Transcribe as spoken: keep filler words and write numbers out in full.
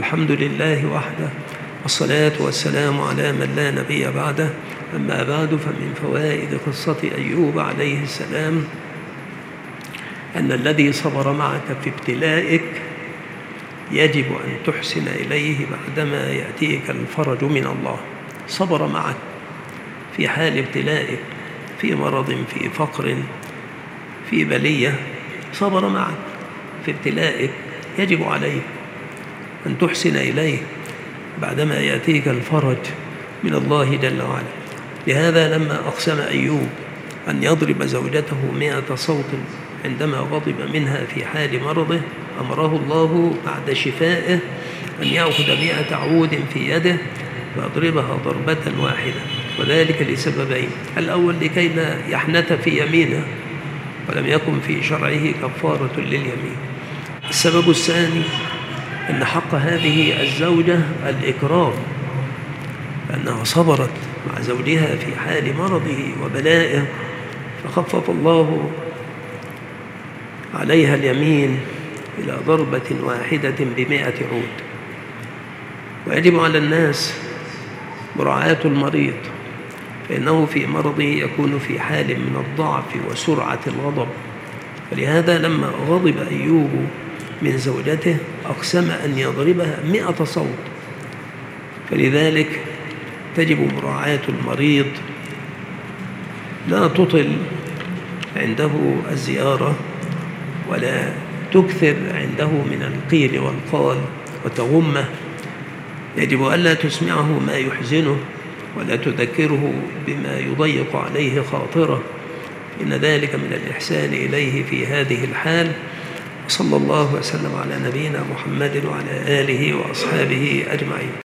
الحمد لله وحده، والصلاة والسلام على من لا نبي بعده. أما بعد، فمن فوائد قصة أيوب عليه السلام أن الذي صبر معك في ابتلائك يجب أن تحسن إليه بعدما يأتيك الفرج من الله. صبر معك في حال ابتلائك، في مرض، في فقر، في بلية، صبر معك في ابتلائك، يجب عليك أن تحسن إليه بعدما يأتيك الفرج من الله جل وعلا. لهذا لما أقسم أيوب أن يضرب زوجته مئة صوت عندما غضب منها في حال مرضه، أمره الله بعد شفائه أن يأخذ مئة عود في يده ويضربها ضربة واحدة، وذلك لسببين: الأول لكي لا يحنث في يمينه ولم يكن في شرعه كفارة لليمين. السبب الثاني أن حق هذه الزوجة الإكرام، لأنها صبرت مع زوجها في حال مرضه وبلائه، فخفف الله عليها اليمين إلى ضربة واحدة بمئة عود. ويجب على الناس مراعاة المريض، فإنه في مرضه يكون في حال من الضعف وسرعة الغضب، ولهذا لما غضب أيوب من زوجته أقسم أن يضربها مئة صوت. فلذلك تجب مراعاة المريض، لا تطل عنده الزيارة ولا تكثر عنده من القيل والقال وتغمه. يجب ألا تسمعه ما يحزنه ولا تذكره بما يضيق عليه خاطره، إن ذلك من الإحسان إليه في هذه الحال. صلى الله وسلم على نبينا محمد وعلى آله وأصحابه أجمعين.